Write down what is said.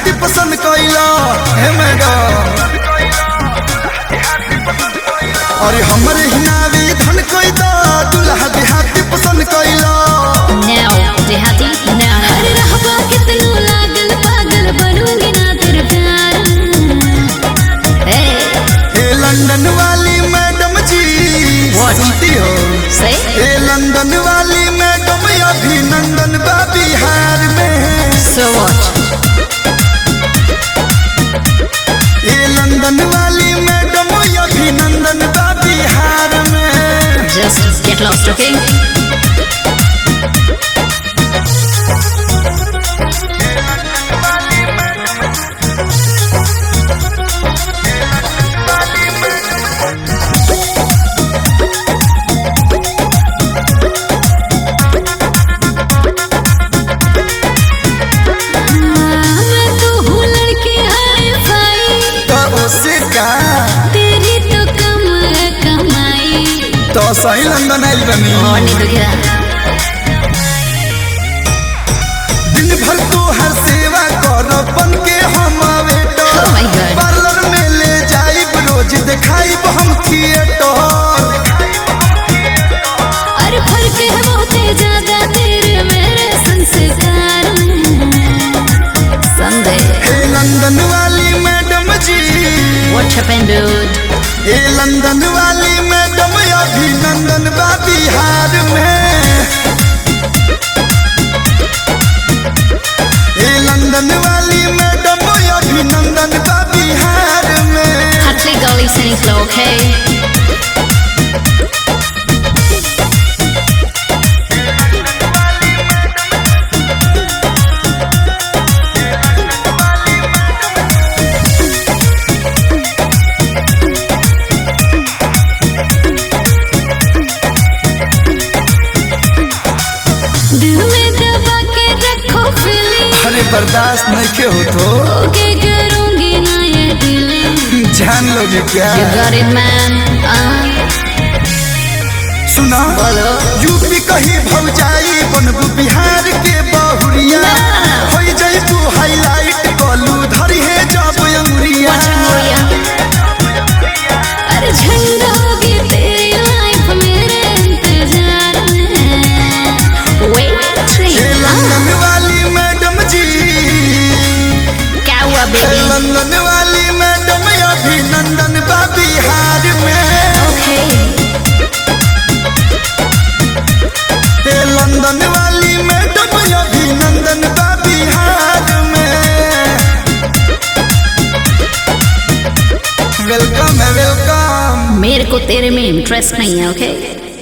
देहाती पसंद कइला हे मैडम अरे हमरे हिनावी धन कइदा दुल्हा देहाती पसंद कइला Now देहाती now अरे रहबा कितनो लागल पागल बनूंगी ना तेरे प्यार Hey लंदन वाली मैडम जी सुनती हो Say लंदन वाली मैडम अभिनंदन बा बिहार में So what लंदन वाली मैडम अभिनंदन बा बिहार में Just get lost okay तेरी तो कमाई तो सही लंदन आइल बनी और नहीं तो क्या दिन भर तो हर सेवा कर बन के हम waiter Oh my God. Parlour में ले जाई रोज दिखाई हम थिएटर अरे फर्क है बहुत ज्यादा तेरे मेरे संस्कार Sunday लंदन वाली मैडम जी What happened dude लंदन वाली मैडम अभिनंदन बा बिहार में लंदन वाली मैडम अभिनंदन बा बिहार में Hartley Gully singing slow okay दिल में दबा के रखो फीलिंग अरे बर्दाश्त नहीं के हो तो ओके करूंगी ना ये डीलिंग जान लोगे क्या You got it man सुना बोलो यूपी कहीं भौजाई बनबू बिहार के बहुरिया हो जाई तू हाईलाइट कलू धरी है जब अंगुरिया अरे झंडा होगी तेरी लाइफ मेरे इंतजार में Wait लंदन वाली मैडम जी क्या हुआ baby लंदन वाली मैडम अभिनंदन बा बिहार में Okay लंदन वाली मैडम अभिनंदन बा बिहार में वेलकम है वेलकम मेरे को तेरे में इंटरेस्ट नहीं है ओके